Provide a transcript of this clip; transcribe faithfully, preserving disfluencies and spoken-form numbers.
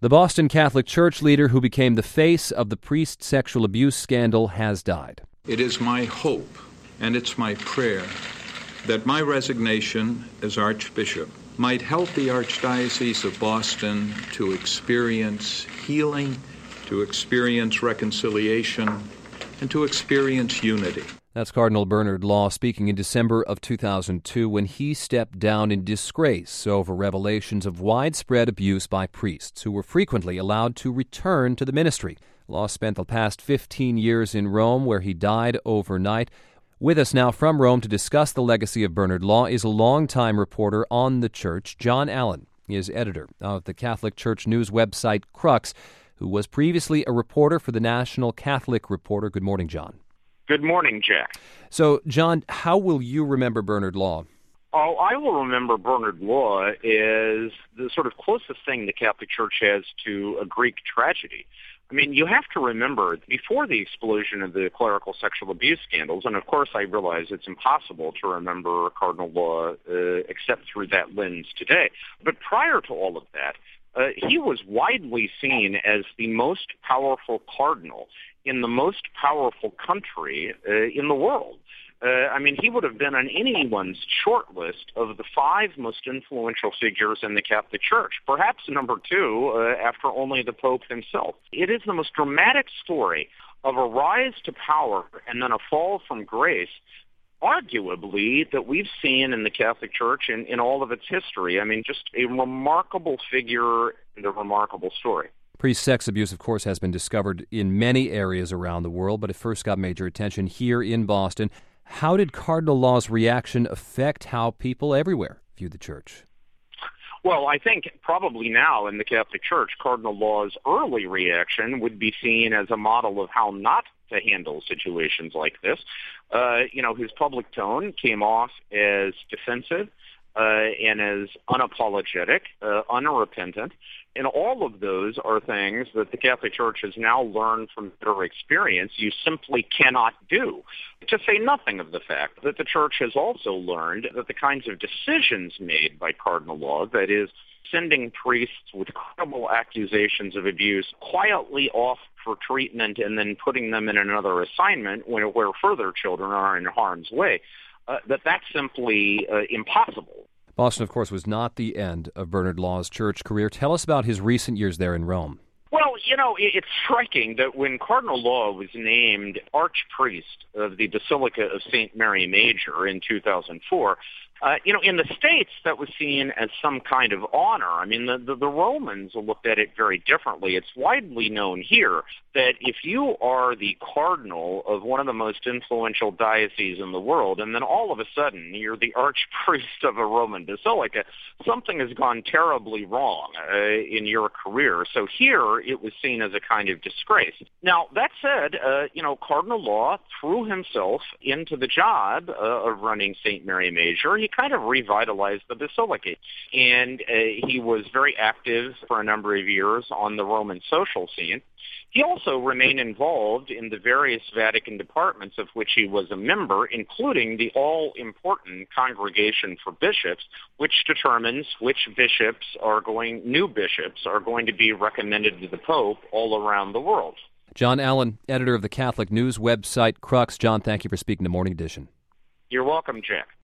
The Boston Catholic Church leader who became the face of the priest sexual abuse scandal has died. It is my hope and it's my prayer that my resignation as Archbishop might help the Archdiocese of Boston to experience healing, to experience reconciliation, and to experience unity. That's Cardinal Bernard Law speaking in December of two thousand two when he stepped down in disgrace over revelations of widespread abuse by priests who were frequently allowed to return to the ministry. Law spent the past fifteen years in Rome, where he died overnight. With us now from Rome to discuss the legacy of Bernard Law is a longtime reporter on the church, John Allen. He is editor of the Catholic Church news website Crux, who was previously a reporter for the National Catholic Reporter. Good morning, John. Good morning, Jack. So, John, how will you remember Bernard Law? Oh, I will remember Bernard Law as the sort of closest thing the Catholic Church has to a Greek tragedy. I mean, you have to remember, before the explosion of the clerical sexual abuse scandals, and of course I realize it's impossible to remember Cardinal Law uh, except through that lens today, but prior to all of that, uh, he was widely seen as the most powerful cardinal in the most powerful country uh, in the world. Uh, I mean, he would have been on anyone's short list of the five most influential figures in the Catholic Church, perhaps number two uh, after only the Pope himself. It is the most dramatic story of a rise to power and then a fall from grace, arguably, that we've seen in the Catholic Church in, in all of its history. I mean, just a remarkable figure and a remarkable story. Priest sex abuse, of course, has been discovered in many areas around the world, but it first got major attention here in Boston. How did Cardinal Law's reaction affect how people everywhere view the Church? Well, I think probably now in the Catholic Church, Cardinal Law's early reaction would be seen as a model of how not to handle situations like this. Uh, you know, his public tone came off as defensive uh, and as unapologetic, uh, unrepentant. And all of those are things that the Catholic Church has now learned from bitter experience you simply cannot do. To say nothing of the fact that the Church has also learned that the kinds of decisions made by Cardinal Law, that is, sending priests with credible accusations of abuse quietly off for treatment and then putting them in another assignment where, where further children are in harm's way, uh, that that's simply uh, impossible. Boston, of course, was not the end of Bernard Law's church career. Tell us about his recent years there in Rome. Well, you know, it's striking that when Cardinal Law was named Archpriest of the Basilica of Saint Mary Major in two thousand four, uh, you know, in the States, that was seen as some kind of honor. I mean, the, the, the Romans looked at it very differently. It's widely known here that if you are the cardinal of one of the most influential dioceses in the world, and then all of a sudden you're the archpriest of a Roman basilica, something has gone terribly wrong uh, in your career. So here it was seen as a kind of disgrace. Now, that said, uh, you know, Cardinal Law threw himself into the job uh, of running Saint Mary Major. He kind of revitalized the basilica, and uh, he was very active for a number of years on the Roman social scene. He also remained involved in the various Vatican departments of which he was a member, including the all-important Congregation for Bishops, which determines which bishops are going, new bishops are going to be recommended to the Pope all around the world. John Allen, editor of the Catholic news website Crux. John, thank you for speaking to Morning Edition. You're welcome, Jack.